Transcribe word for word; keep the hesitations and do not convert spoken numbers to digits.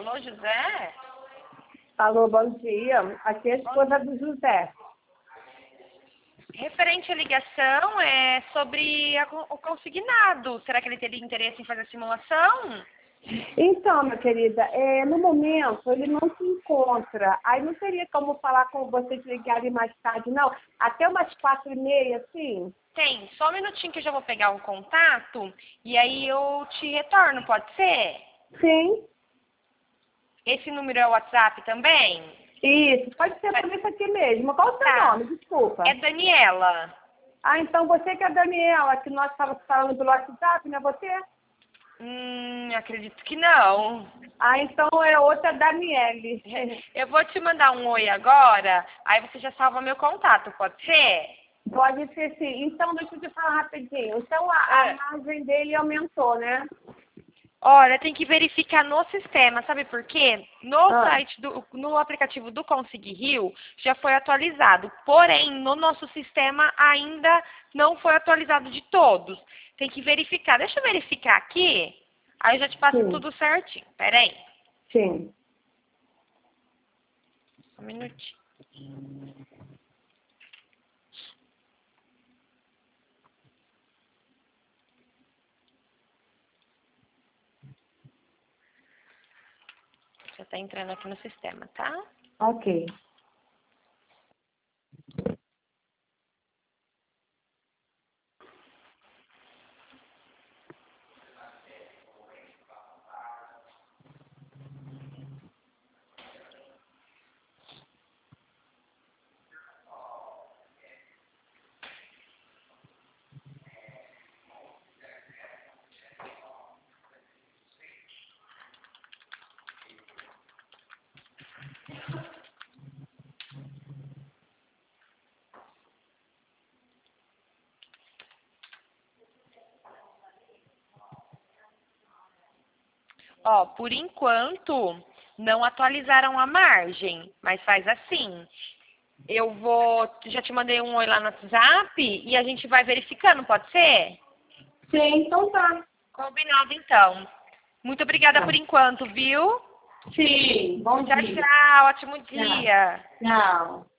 Alô, José? Alô, bom dia. Aqui é a esposa do José. Referente à ligação, é sobre a, o consignado. Será que ele teria interesse em fazer a simulação? Então, minha querida, é, no momento ele não se encontra. Aí não teria como falar com vocês ligarem mais tarde, não? Até umas quatro e meia, assim? Tem. Só um minutinho que eu já vou pegar um contato e aí eu te retorno, pode ser? Sim. Esse número é o WhatsApp também? Isso, pode ser por isso aqui mesmo. Qual o seu Tá. nome? Desculpa. É Daniela. Ah, então você que é a Daniela, que nós estávamos falando pelo WhatsApp, não é você? Hum, acredito que não. Ah, então é outra Daniele. Eu vou te mandar um oi agora, aí você já salva meu contato, pode ser? Pode ser sim. Então, deixa eu te falar rapidinho. Então, a, a É. margem dele aumentou, né? Olha, tem que verificar no sistema, sabe por quê? No Ah. site, do, no aplicativo do Consig Rio, já foi atualizado. Porém, no nosso sistema ainda não foi atualizado de todos. Tem que verificar. Deixa eu verificar aqui, aí eu já te passo Sim. tudo certinho. Pera aí, Sim. um minutinho. Já tá entrando aqui no sistema, tá? Ok. Ó, por enquanto, não atualizaram a margem, mas faz assim. Eu vou, já te mandei um oi lá no WhatsApp e a gente vai verificando, pode ser? Sim, então tá. Combinado, então. Muito obrigada Tá. por enquanto, viu? Sim, bom Tchau, dia. tchau. Ótimo Tchau. dia. Tchau.